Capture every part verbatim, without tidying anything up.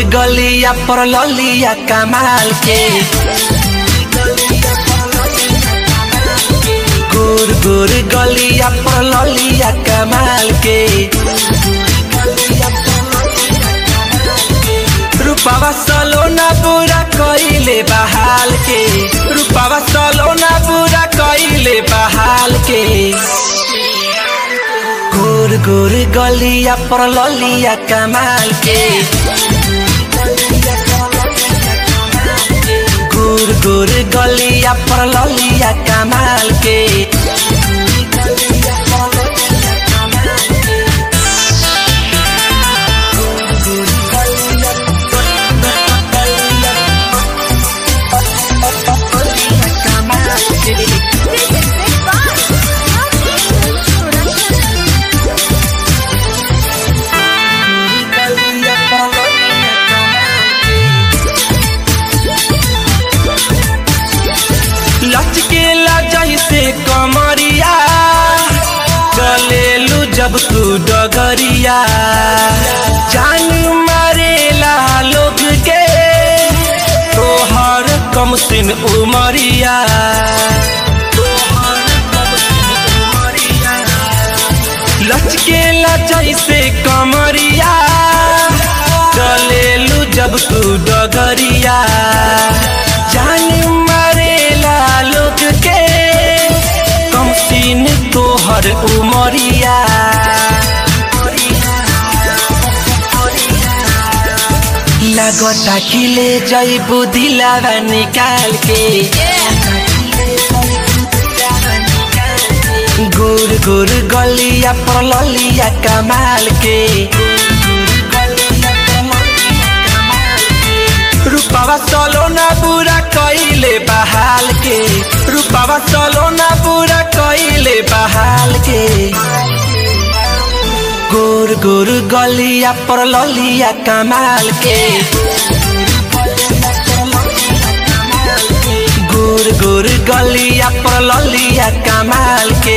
गलिया पर ललिया कमाल के गोर गोर गलिया पर ललिया कमाल के रूपावा सलोना पूरा कइले बहाल के रूपावा सलोना पूरा कइले बहाल के गोर गोर गलिया पर ललिया कमाल के गोर गोर गलिया पर ललिया कमाल के लचकेला जैसे कमरिया चलेलू जब तू डगरिया जान मारेला लोग के तोहर कम सिन उमरिया लचकेला जैसे कमरिया चलेलू जब तू डगरिया जान मारेला लोग के कम सीन तोहर उमरिया लगता कि ले जइबू दिलावा निकाल के गोर गोर गलिया पर ललिया कमाल के रूपावा सलोना पूरा कइले बहाल के रूपावा सलोना पूरा कइले बहाल के गोर गोर गलिया पर ललिया कमाल के गोर गोर गलिया पर ललिया कमाल के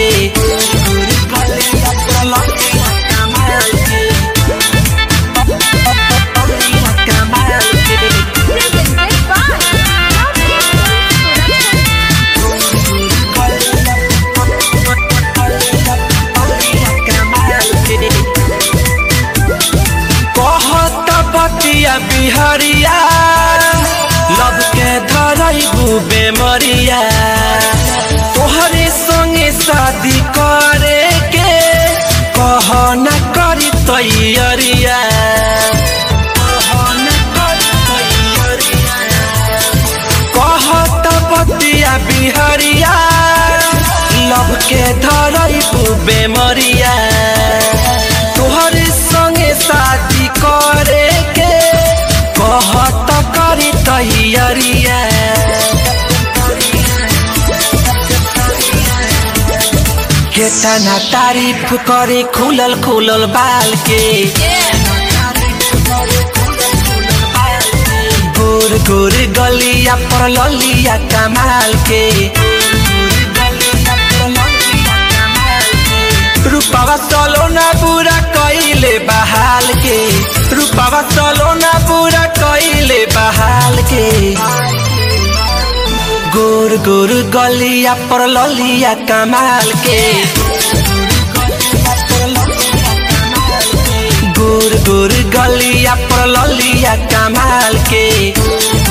बिहरिया लब के धरैबू बेमरिया तोहरे संगे शादी करे के कह न करी तैयारिया कहत बतिया बिहरिया लब के धरैबू बेमरिया तोहरे संगे शादी करे के कहत करी तैयारिया केतना तारीफ करे खुलल खुलल बाल के गोर गोर गलिया पर ललिया कमाल के रूपावा सलोना पूरा कइले बहाल के रूपावा सलोना पूरा कइले बहाल के गोर गोर गलिया पर ललिया कमाल के गोर गोर गलिया पर ललिया कमाल के